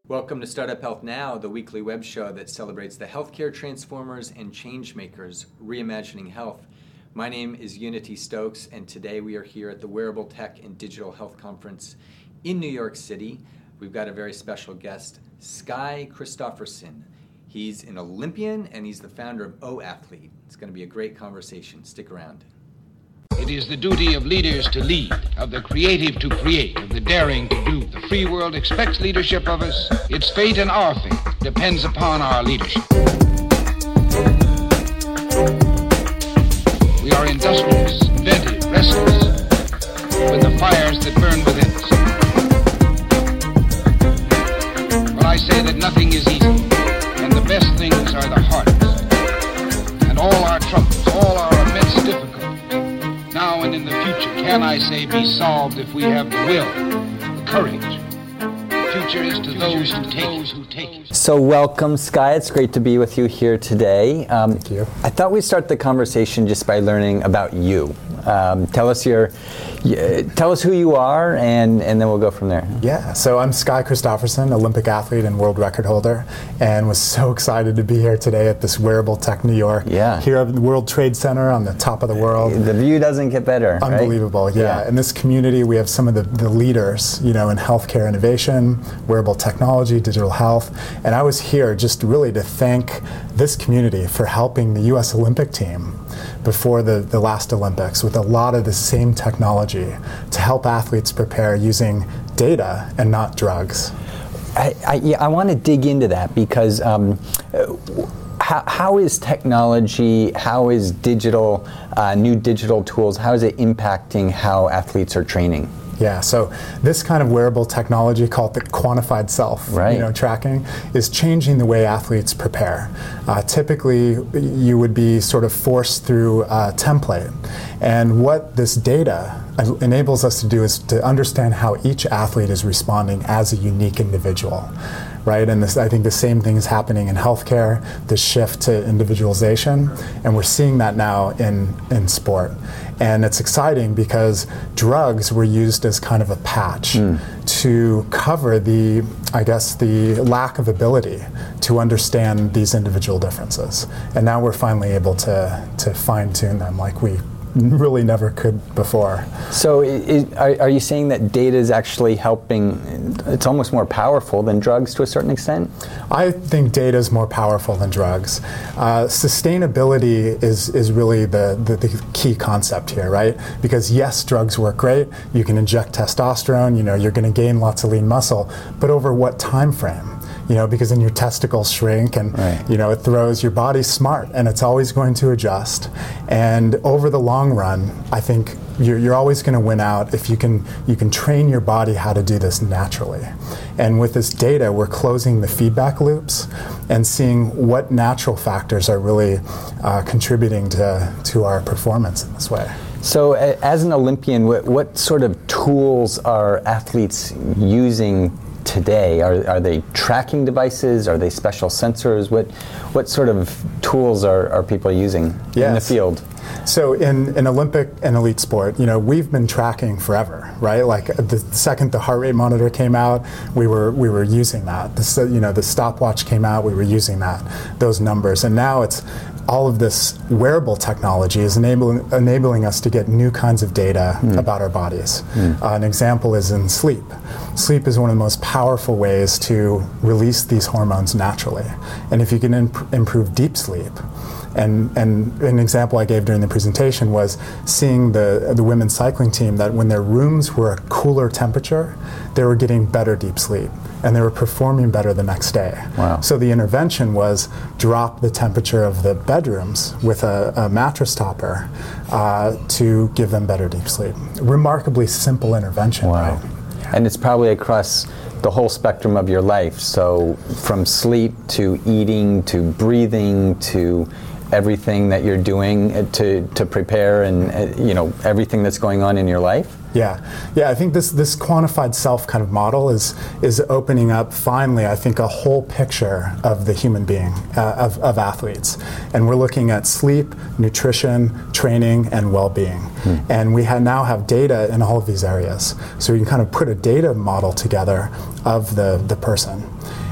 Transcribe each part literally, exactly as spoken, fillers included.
Welcome to Startup Health Now, the weekly web show that celebrates the healthcare transformers and change makers reimagining health. My name is Unity Stokes, and today we are here at the Wearable Tech and Digital Health Conference in New York City. We've got a very special guest, Skye Christopherson. He's an Olympian and he's the founder of O Athlete. It's going to be a great conversation. Stick around. It is the duty of leaders to lead, of the creative to create, of the daring to do. The free world expects leadership of us. Its fate and our fate depends upon our leadership. We are industrious, inventive, restless, with the fires that burn within us. But I say that nothing is easy, and the best things are the hardest. And all our troubles, all our immense difficulties, now and in the future, can I say, be solved if we have the will, the courage. The future is to those who take, who take it. So welcome, Skye. It's great to be with you here today. Um, Thank you. I thought we'd start the conversation just by learning about you. Um, tell us your, uh, tell us who you are, and, and then we'll go from there. Yeah, so I'm Skye Christopherson, Olympic athlete and world record holder, and was so excited to be here today at this Wearable Tech New York. Yeah. Here at the World Trade Center on the top of the world. The view doesn't get better, Unbelievable, right? yeah. yeah. In this community, we have some of the, the leaders, you know, in healthcare innovation, wearable technology, digital health, and I was here just really to thank this community for helping the U S Olympic team before the, the last Olympics with a lot of the same technology to help athletes prepare using data and not drugs. I, I, yeah, I want to dig into that because um, how, how is technology, how is digital, uh, new digital tools, how is it impacting how athletes are training? Yeah, so this kind of wearable technology called the quantified self, right. you know, tracking, is changing the way athletes prepare. Uh, typically, you would be sort of forced through a template. And what this data enables us to do is to understand how each athlete is responding as a unique individual. Right, and this, I think the same thing is happening in healthcare, the shift to individualization, and we're seeing that now in, in sport. And it's exciting because drugs were used as kind of a patch mm. to cover the, I guess, the lack of ability to understand these individual differences. And now we're finally able to, to fine-tune them like we really never could before. So is, are, are you saying that data is actually helping, it's almost more powerful than drugs to a certain extent? I think data is more powerful than drugs. Uh, sustainability is, is really the, the, the key concept here, right? Because yes, drugs work great. You can inject testosterone, you know, you're going to gain lots of lean muscle, but over what time frame? You know, because then your testicles shrink and, right. you know, it throws, your body's smart and it's always going to adjust. And over the long run, I think you're, you're always going to win out if you can, you can train your body how to do this naturally. And with this data, we're closing the feedback loops and seeing what natural factors are really uh, contributing to, to our performance in this way. So uh, as an Olympian, what, what sort of tools are athletes using today? Are, are they tracking devices? Are they special sensors? What what sort of tools are, are people using yes. in the field? So in, in Olympic and elite sport, you know, we've been tracking forever, right? Like the second the heart rate monitor came out, we were we were using that. The, you know, the stopwatch came out, we were using that, those numbers. And now it's all of this wearable technology is enabling enabling us to get new kinds of data mm. about our bodies. Mm. Uh, an example is in sleep. Sleep is one of the most powerful ways to release these hormones naturally. And if you can imp- improve deep sleep, And, and an example I gave during the presentation was seeing the, the women's cycling team that when their rooms were a cooler temperature, they were getting better deep sleep and they were performing better the next day. Wow. So the intervention was drop the temperature of the bedrooms with a, a mattress topper uh, to give them better deep sleep. Remarkably simple intervention. Wow. Right? Yeah. And it's probably across the whole spectrum of your life. So from sleep to eating to breathing to everything that you're doing to, to prepare and, uh, you know, everything that's going on in your life? Yeah, yeah. I think this this quantified self kind of model is is opening up finally, I think, a whole picture of the human being, uh, of of athletes, and we're looking at sleep, nutrition, training, and well-being, hmm. and we ha- now have data in all of these areas, so we can kind of put a data model together of the the person.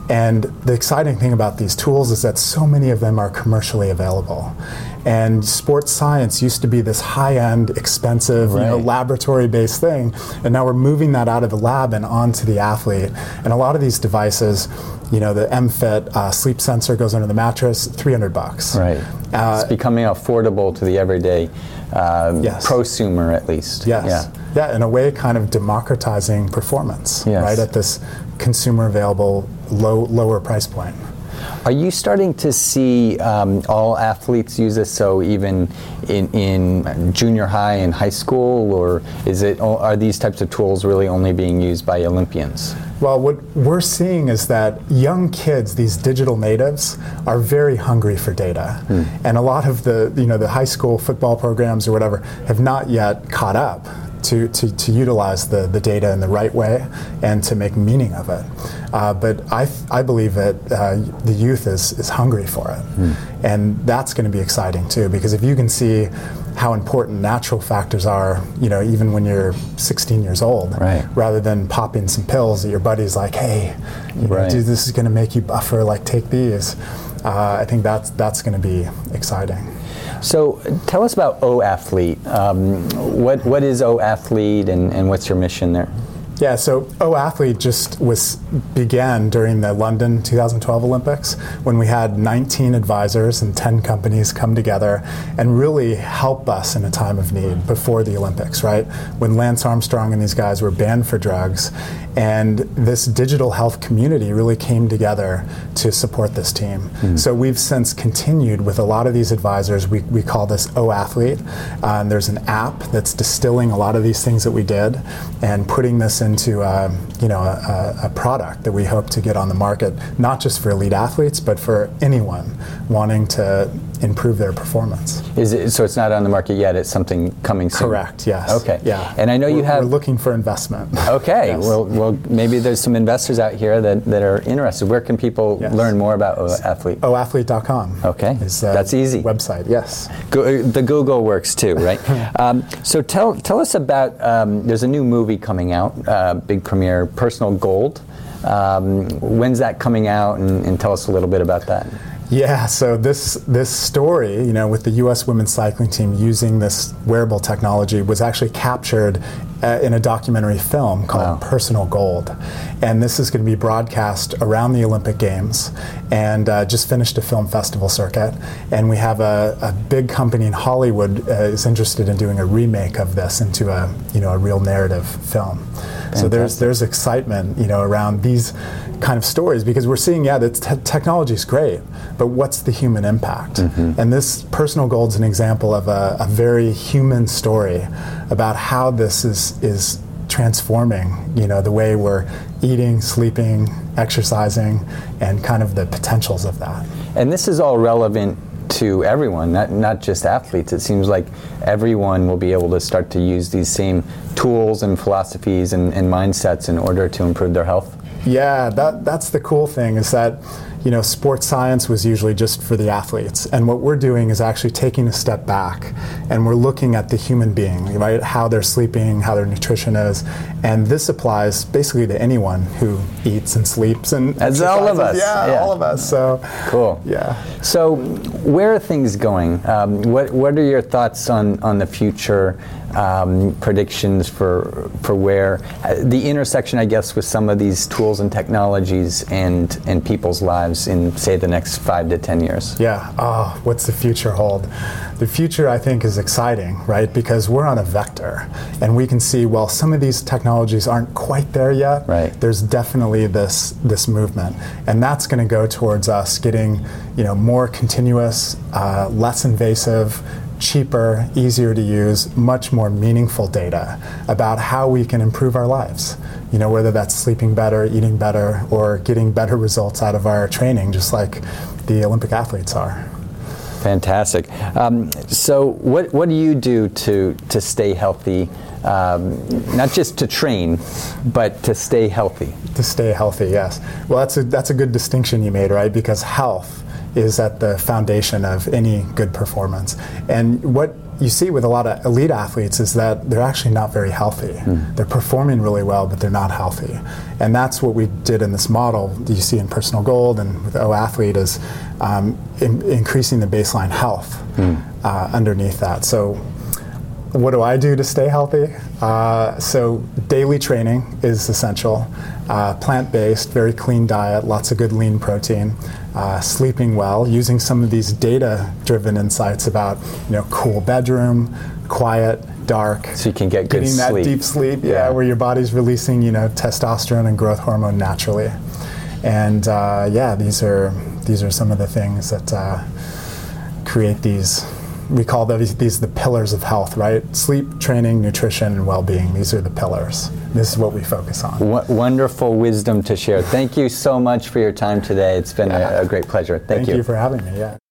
And the exciting thing about these tools is that so many of them are commercially available. And sports science used to be this high-end, expensive, right. you know, laboratory-based thing, and now we're moving that out of the lab and onto the athlete. And a lot of these devices, you know, the M Fit uh, sleep sensor goes under the mattress, three hundred bucks. Right. Uh, it's becoming affordable to the everyday uh, yes. prosumer, at least. Yes. Yeah. Yeah, in a way, kind of democratizing performance, yes. right, at this consumer-available, low, lower price point. Are you starting to see um, all athletes use this, so even in, in junior high and high school, or is it, are these types of tools really only being used by Olympians? Well, what we're seeing is that young kids, these digital natives, are very hungry for data. Hmm. And a lot of the, you know, the high school football programs or whatever have not yet caught up to, to, to utilize the, the data in the right way and to make meaning of it. Uh, but I, I believe that uh, the youth is, is hungry for it. Hmm. And that's going to be exciting too, because if you can see how important natural factors are, you know, even when you're sixteen years old, right. rather than popping some pills that your buddy's like, hey, you know, right. dude, this is going to make you buffer, like take these. Uh, I think that's, that's going to be exciting. So tell us about O Athlete. Um, what, what is O Athlete and, and what's your mission there? Yeah, so O Athlete just was began during the London two thousand twelve Olympics, when we had nineteen advisors and ten companies come together and really help us in a time of need before the Olympics, right? When Lance Armstrong and these guys were banned for drugs, and this digital health community really came together to support this team. Mm. So we've since continued with a lot of these advisors. We, we call this O Athlete. Uh, and there's an app that's distilling a lot of these things that we did and putting this into uh, you know, a, a product that we hope to get on the market, not just for elite athletes, but for anyone wanting to improve their performance. Is it, so it's not on the market yet, it's something coming soon? Correct, yes. Okay. Yeah. And I know we're, you have... We're looking for investment. Okay. Yes. Well, well, maybe there's some investors out here that, that are interested. Where can people yes. learn more about O Athlete? O athlete dot com. Okay. Is, uh, That's easy. Website, yes. Go, the Google works too, right? um, so tell, tell us about, um, there's a new movie coming out, uh, big premiere, Personal Gold. Um, when's that coming out, and, and tell us a little bit about that. Yeah, so this this story, you know, with the U S women's cycling team using this wearable technology was actually captured uh, in a documentary film called wow. Personal Gold. And this is going to be broadcast around the Olympic Games, and uh, just finished a film festival circuit. And we have a, a big company in Hollywood uh, is interested in doing a remake of this into a, you know, a real narrative film. Fantastic. So there's there's excitement, you know, around these kind of stories, because we're seeing, yeah, that te- technology is great, but what's the human impact? Mm-hmm. And this Personal Gold is an example of a, a very human story about how this is is transforming, you know, the way we're eating, sleeping, exercising, and kind of the potentials of that. And this is all relevant to everyone, not not just athletes. It seems like everyone will be able to start to use these same tools and philosophies and, and mindsets in order to improve their health. Yeah, that that's the cool thing, is that, you know, sports science was usually just for the athletes, and what we're doing is actually taking a step back, and we're looking at the human being, right? How they're sleeping, how their nutrition is, and this applies basically to anyone who eats and sleeps and That's all of us. Yeah, yeah, all of us. So cool. Yeah. So, where are things going? Um, what What are your thoughts on on the future? Um, predictions for for where uh, the intersection, I guess, with some of these tools and technologies and and people's lives in, say, the next five to ten years. Yeah. Oh, what's the future hold? The future, I think, is exciting, right? Because we're on a vector, and we can see, well, some of these technologies aren't quite there yet. Right. There's definitely this this movement, and that's going to go towards us getting, you know, more continuous, uh, less invasive, cheaper, easier to use, much more meaningful data about how we can improve our lives. You know, whether that's sleeping better, eating better, or getting better results out of our training, just like the Olympic athletes are. Fantastic. Um, so what, what do you do to, to stay healthy, um, not just to train, but to stay healthy? To stay healthy, yes. Well, that's a, that's a good distinction you made, right? Because health is at the foundation of any good performance. And what you see with a lot of elite athletes is that they're actually not very healthy. Mm. They're performing really well, but they're not healthy. And that's what we did in this model that you see in Personal Gold and with O Athlete is um, in, increasing the baseline health mm. uh, underneath that. So what do I do to stay healthy? Uh, so daily training is essential. Uh, plant-based, very clean diet, lots of good lean protein. Uh, sleeping well, using some of these data-driven insights about, you know, cool bedroom, quiet, dark. So you can get good getting sleep. That deep sleep, yeah. yeah, where your body's releasing, you know, testosterone and growth hormone naturally. And uh, yeah, these are these are some of the things that uh, create these. We call these, these the pillars of health, right? Sleep, training, nutrition, and well-being. These are the pillars. This is what we focus on. W- wonderful wisdom to share. Thank you so much for your time today. It's been yeah. a, a great pleasure. Thank, Thank you. you for having me, yeah.